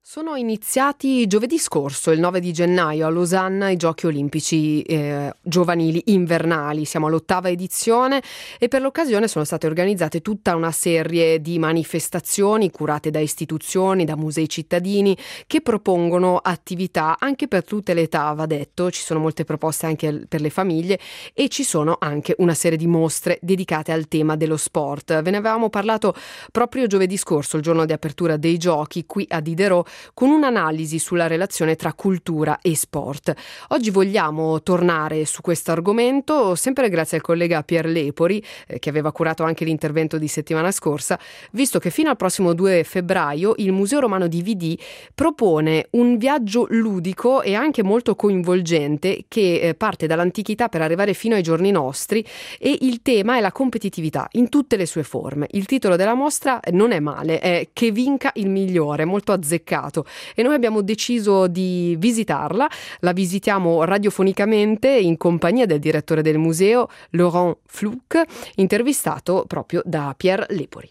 Sono iniziati giovedì scorso, il 9 di gennaio, a Losanna, i Giochi Olimpici giovanili invernali. Siamo all'8ª edizione e per l'occasione sono state organizzate tutta una serie di manifestazioni curate da istituzioni, da musei cittadini, che propongono attività anche per tutte le età, va detto. Ci sono molte proposte anche per le famiglie e ci sono anche una serie di mostre dedicate al tema dello sport. Ve ne avevamo parlato proprio giovedì scorso, il giorno di apertura dei Giochi, qui a Diderot, con un'analisi sulla relazione tra cultura e sport. Oggi vogliamo tornare su questo argomento, sempre grazie al collega Pier Lepori, che aveva curato anche l'intervento di settimana scorsa, visto che fino al prossimo 2 febbraio il Museo Romano di Vidì propone un viaggio ludico e anche molto coinvolgente che parte dall'antichità per arrivare fino ai giorni nostri, e il tema è la competitività in tutte le sue forme. Il titolo della mostra non è male, è Che vinca il migliore, molto azzeccato. E noi abbiamo deciso di visitarla. La visitiamo radiofonicamente in compagnia del direttore del museo, Laurent Fluch, intervistato proprio da Pier Lepori.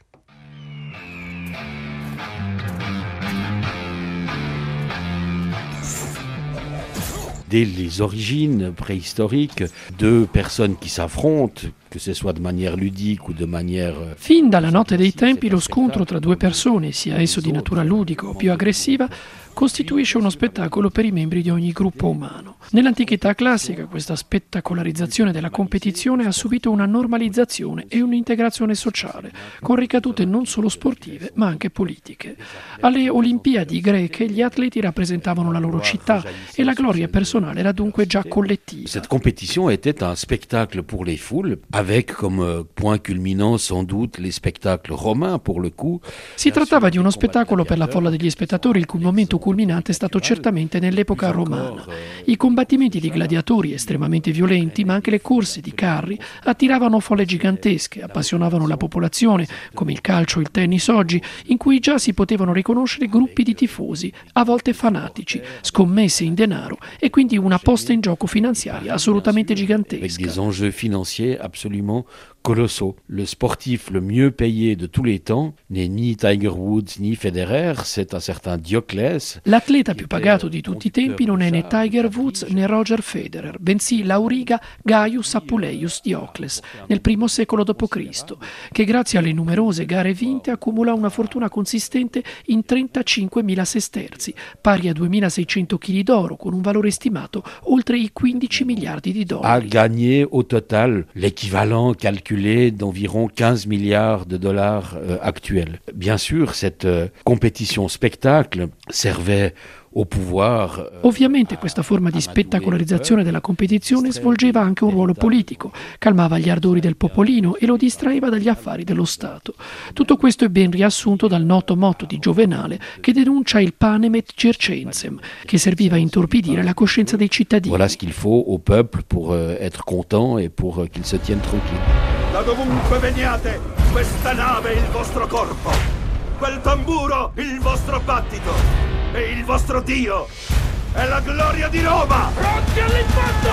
Dès les origines préhistoriques, deux personnes qui s'affrontent, che ce soit de manière ludique ou de manière... Fin dalla notte dei tempi lo scontro tra due persone, sia esso di natura ludica o più aggressiva, costituisce uno spettacolo per i membri di ogni gruppo umano. Nell'antichità classica questa spettacolarizzazione della competizione ha subito una normalizzazione e un'integrazione sociale, con ricadute non solo sportive ma anche politiche. Alle Olimpiadi greche gli atleti rappresentavano la loro città e la gloria personale era dunque già collettiva. Cette compétition était un spectacle pour les foules, avec comme point culminant sans doute les spectacles romains pour le coup. Si trattava di uno spettacolo per la folla degli spettatori, il cui momento culminante è stato certamente nell'epoca romana. I combattimenti di gladiatori estremamente violenti, ma anche le corse di carri, attiravano folle gigantesche, appassionavano la popolazione, come il calcio o il tennis oggi, in cui già si potevano riconoscere gruppi di tifosi, a volte fanatici, scommesse in denaro e quindi una posta in gioco finanziaria assolutamente gigantesca. Avec des enjeux financiers absolument colossaux. Le sportif le mieux payé de tous les temps n'est ni Tiger Woods ni Federer, c'est un certain Dioclès. L'atleta più pagato di tutti i tempi non è né Tiger Woods né Roger Federer, bensì l'Auriga Gaius Apuleius Diocles, nel I secolo d.C., che grazie alle numerose gare vinte accumula una fortuna consistente in 35.000 sesterzi, pari a 2.600 kg d'oro, con un valore stimato oltre i 15 miliardi di dollari. A gagné au total l'équivalent calculé d'environ 15 milliards de dollars actuels. Bien sûr, cette compétition spectacle servait au pouvoir. Ovviamente questa forma di spettacolarizzazione della competizione svolgeva anche un ruolo politico, calmava gli ardori del popolino e lo distraeva dagli affari dello Stato. Tutto questo è ben riassunto dal noto motto di Giovenale che denuncia il panem et circensem, che serviva a intorpidire la coscienza dei cittadini. Voilà ce qu'il faut au peuple pour être content et pour qu'il se tienne tranquille. Da dovunque veniate, questa nave è il vostro corpo, quel tamburo il vostro battito e il vostro Dio è la gloria di Roma. Pronti all'impatto!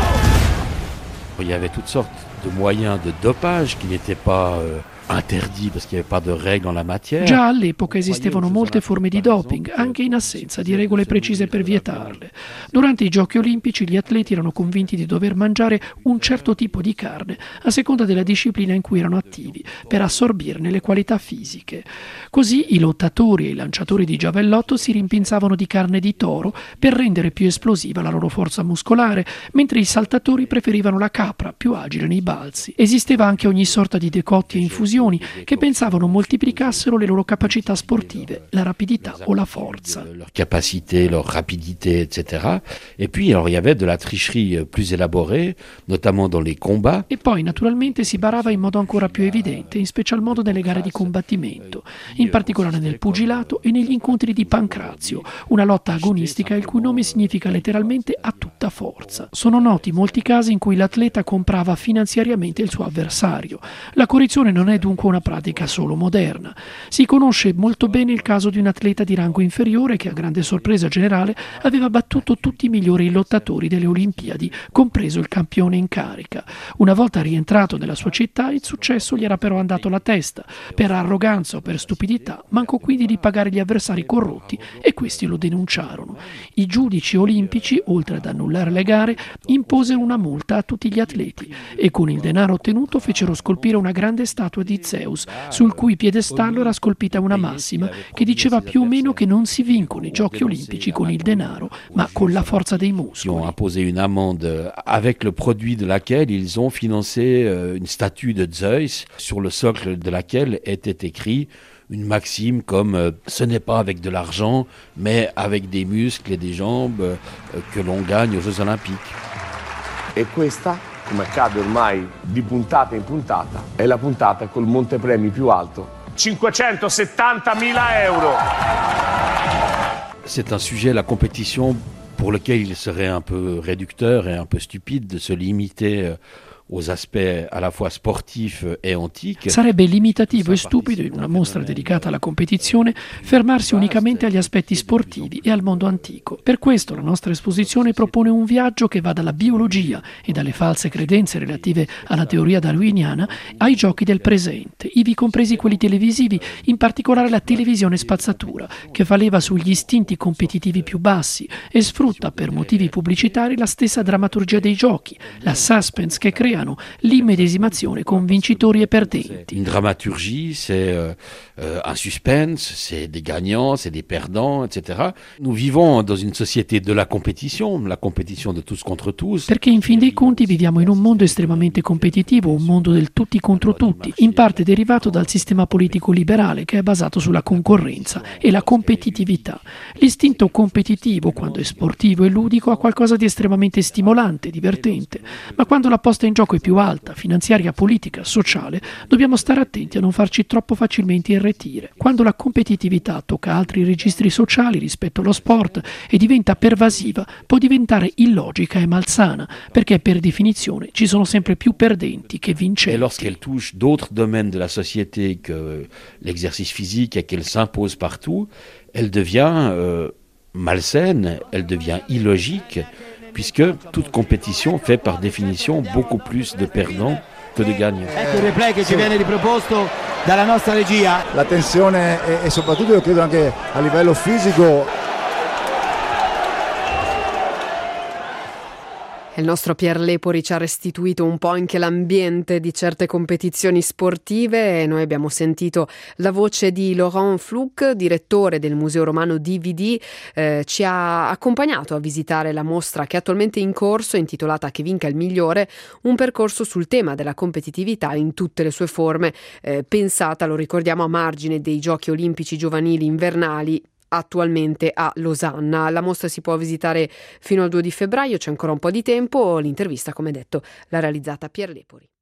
Il y avait toutes sortes de moyens de dopage qui n'étaient pas interdit parce qu'il n'y avait pas de règles en la matière. Già all'epoca esistevano molte forme di doping, anche in assenza di regole precise per vietarle. Durante i Giochi Olimpici gli atleti erano convinti di dover mangiare un certo tipo di carne, a seconda della disciplina in cui erano attivi, per assorbirne le qualità fisiche. Così i lottatori e i lanciatori di giavellotto si rimpinzavano di carne di toro per rendere più esplosiva la loro forza muscolare, mentre i saltatori preferivano la capra, più agile nei balzi. Esisteva anche ogni sorta di decotti e infusioni che pensavano moltiplicassero le loro capacità sportive, la rapidità o la forza. Leur capacité, leur rapidité, etc. Et puis, alors, il y avait de la tricherie plus élaborée, notamment dans les combats. E poi, naturalmente, si barava in modo ancora più evidente, in special modo nelle gare di combattimento, in particolare nel pugilato e negli incontri di pancrazio, una lotta agonistica il cui nome significa letteralmente a tutta molta forza. Sono noti molti casi in cui l'atleta comprava finanziariamente il suo avversario. La corruzione non è dunque una pratica solo moderna. Si conosce molto bene il caso di un atleta di rango inferiore che, a grande sorpresa generale, aveva battuto tutti i migliori lottatori delle Olimpiadi, compreso il campione in carica. Una volta rientrato nella sua città, il successo gli era però andato alla testa. Per arroganza o per stupidità, mancò quindi di pagare gli avversari corrotti e questi lo denunciarono. I giudici olimpici, oltre ad annullare le gare, imposero una multa a tutti gli atleti e con il denaro ottenuto fecero scolpire una grande statua di Zeus, sul cui piedestallo era scolpita una massima che diceva più o meno che non si vincono i giochi olimpici con il denaro, ma con la forza dei muscoli. Ils ont imposé une amende avec le produit de laquelle ils ont financé une statue de Zeus sur le socle de laquelle était écrit une maxime comme ce n'est pas avec de l'argent mais avec des muscles et des jambes que l'on gagne aux Jeux Olympiques. E questa, come accade ormai di puntata in puntata, è la puntata col montepremi più alto, 570.000 euro. C'est un sujet, la compétition, pour lequel il serait un peu réducteur et un peu stupide de se limiter aux aspects à la fois sportifs et antiques. Sarebbe limitativo e stupido in una mostra dedicata alla competizione fermarsi unicamente agli aspetti sportivi e al mondo antico. Per questo la nostra esposizione propone un viaggio che va dalla biologia e dalle false credenze relative alla teoria darwiniana ai giochi del presente, ivi compresi quelli televisivi, in particolare la televisione spazzatura, che fa leva sugli istinti competitivi più bassi e sfrutta per motivi pubblicitari la stessa drammaturgia dei giochi, la suspense che crea l'immedesimazione con vincitori e perdenti. Une dramaturgie, c'est un suspense, c'est des gagnants, c'est des perdants, etc. Nous vivons dans une société de la compétition de tous contre tous. Perché in fin dei conti viviamo in un mondo estremamente competitivo, un mondo del tutti contro tutti, in parte derivato dal sistema politico liberale che è basato sulla concorrenza e la competitività. L'istinto competitivo, quando è sportivo e ludico, ha qualcosa di estremamente stimolante, divertente, ma quando la posta in gioco è più alta, finanziaria, politica, sociale, dobbiamo stare attenti a non farci troppo facilmente irretire. Quando la competitività tocca altri registri sociali rispetto allo sport e diventa pervasiva, può diventare illogica e malsana, perché per definizione ci sono sempre più perdenti che vincenti. Et lorsqu'elle touche d'autres domaines de la société que l'exercice physique et qu'elle s'impose partout, elle devient malsaine, elle devient illogique, puisque toute compétition fait par définition beaucoup plus de perdants que de gagnants. Ecco il replay che ci viene riproposto dalla nostra regia. La tensione e soprattutto io credo anche a livello fisico. Il nostro Pier Lepori ci ha restituito un po' anche l'ambiente di certe competizioni sportive e noi abbiamo sentito la voce di Laurent Fluch, direttore del Museo Romano DVD, ci ha accompagnato a visitare la mostra che è attualmente in corso, intitolata Che vinca il migliore, un percorso sul tema della competitività in tutte le sue forme, pensata, lo ricordiamo, a margine dei Giochi Olimpici Giovanili Invernali attualmente a Losanna. La mostra si può visitare fino al 2 di febbraio, c'è ancora un po' di tempo. L'intervista, come detto, l'ha realizzata Pier Lepori.